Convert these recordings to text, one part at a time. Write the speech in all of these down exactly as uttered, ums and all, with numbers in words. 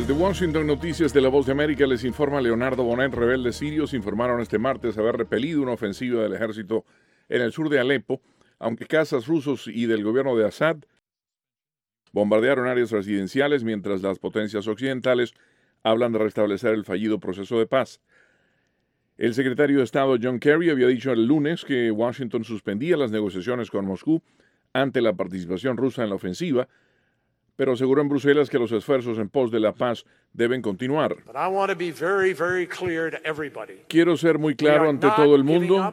Desde Washington, Noticias de la Voz de América, les informa Leonardo Bonet. Rebeldes sirios informaron este martes haber repelido una ofensiva del ejército en el sur de Alepo, aunque cazas rusos y del gobierno de Assad bombardearon áreas residenciales, mientras las potencias occidentales hablan de restablecer el fallido proceso de paz. El secretario de Estado John Kerry había dicho el lunes que Washington suspendía las negociaciones con Moscú ante la participación rusa en la ofensiva, pero aseguró en Bruselas que los esfuerzos en pos de la paz deben continuar. Quiero ser muy claro ante todo el mundo.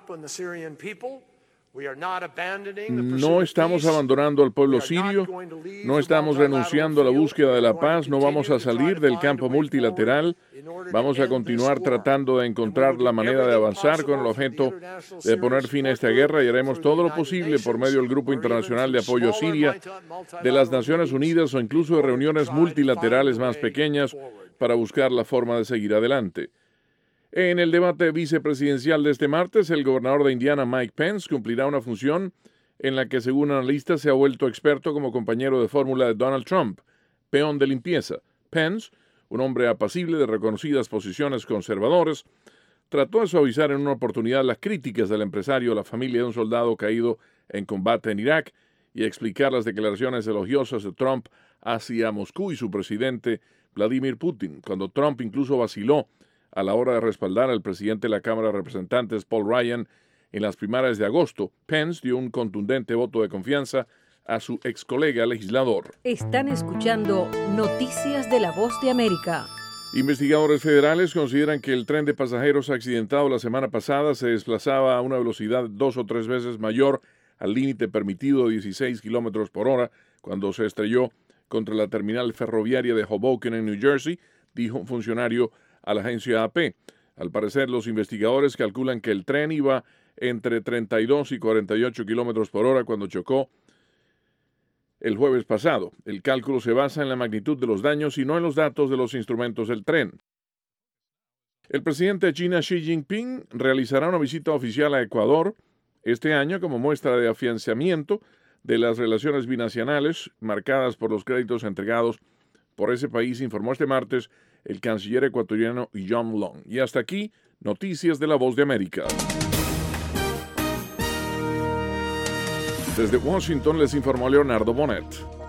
No estamos abandonando al pueblo sirio, no estamos renunciando a la búsqueda de la paz, no vamos a salir del campo multilateral, vamos a continuar tratando de encontrar la manera de avanzar con el objeto de poner fin a esta guerra y haremos todo lo posible por medio del Grupo Internacional de Apoyo a Siria, de las Naciones Unidas o incluso de reuniones multilaterales más pequeñas para buscar la forma de seguir adelante. En el debate vicepresidencial de este martes, el gobernador de Indiana, Mike Pence, cumplirá una función en la que, según analistas, se ha vuelto experto como compañero de fórmula de Donald Trump, peón de limpieza. Pence, un hombre apacible de reconocidas posiciones conservadoras, trató de suavizar en una oportunidad las críticas del empresario a la familia de un soldado caído en combate en Irak y explicar las declaraciones elogiosas de Trump hacia Moscú y su presidente Vladimir Putin, cuando Trump incluso vaciló a la hora de respaldar al presidente de la Cámara de Representantes, Paul Ryan, en las primarias de agosto. Pence dio un contundente voto de confianza a su ex colega legislador. Están escuchando Noticias de la Voz de América. Investigadores federales consideran que el tren de pasajeros accidentado la semana pasada se desplazaba a una velocidad dos o tres veces mayor al límite permitido de dieciséis kilómetros por hora cuando se estrelló contra la terminal ferroviaria de Hoboken en New Jersey, dijo un funcionario a la agencia A P. Al parecer, los investigadores calculan que el tren iba entre treinta y dos y cuarenta y ocho kilómetros por hora cuando chocó el jueves pasado. El cálculo se basa en la magnitud de los daños y no en los datos de los instrumentos del tren. El presidente de China, Xi Jinping, realizará una visita oficial a Ecuador este año como muestra de afianzamiento de las relaciones binacionales marcadas por los créditos entregados por ese país, informó este martes el canciller ecuatoriano John Long. Y hasta aquí, Noticias de la Voz de América. Desde Washington les informó Leonardo Bonet.